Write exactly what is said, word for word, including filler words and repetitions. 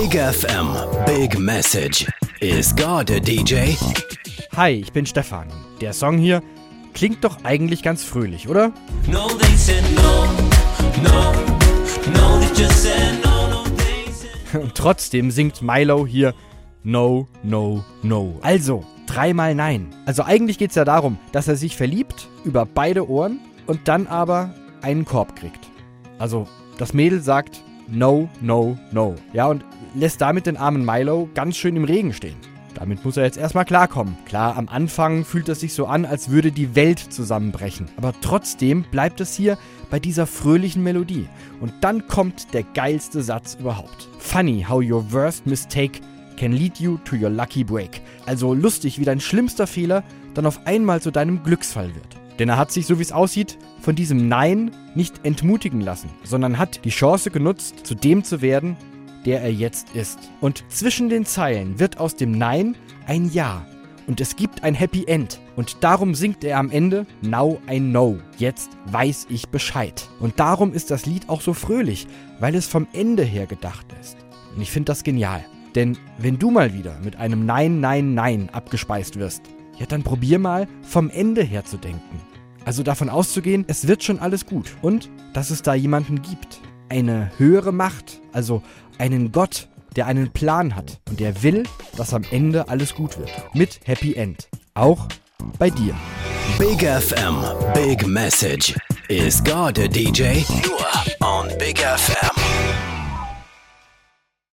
Big F M, Big Message. Is God a D J? Hi, ich bin Stefan. Der Song hier klingt doch eigentlich ganz fröhlich, oder? No, they said no, no, no, they just said no, no, they said... Und trotzdem singt Milo hier No, no, no. Also, dreimal Nein. Also eigentlich geht's ja darum, dass er sich verliebt über beide Ohren und dann aber einen Korb kriegt. Also, das Mädel sagt No, no, no. Ja, und lässt damit den armen Milo ganz schön im Regen stehen. Damit muss er jetzt erstmal klarkommen. Klar, am Anfang fühlt es sich so an, als würde die Welt zusammenbrechen. Aber trotzdem bleibt es hier bei dieser fröhlichen Melodie. Und dann kommt der geilste Satz überhaupt. Funny how your worst mistake can lead you to your lucky break. Also lustig, wie dein schlimmster Fehler dann auf einmal zu deinem Glücksfall wird. Denn er hat sich, so wie es aussieht, von diesem Nein nicht entmutigen lassen, sondern hat die Chance genutzt, zu dem zu werden, der er jetzt ist. Und zwischen den Zeilen wird aus dem Nein ein Ja. Und es gibt ein Happy End. Und darum singt er am Ende Now I know. Jetzt weiß ich Bescheid. Und darum ist das Lied auch so fröhlich, weil es vom Ende her gedacht ist. Und ich finde das genial. Denn wenn du mal wieder mit einem Nein, Nein, Nein abgespeist wirst, ja, dann probier mal vom Ende her zu denken. Also davon auszugehen, es wird schon alles gut. Und dass es da jemanden gibt. Eine höhere Macht, also einen Gott, der einen Plan hat und der will, dass am Ende alles gut wird. Mit Happy End. Auch bei dir. Big F M, Big Message. Is God a D J? Nur on Big F M.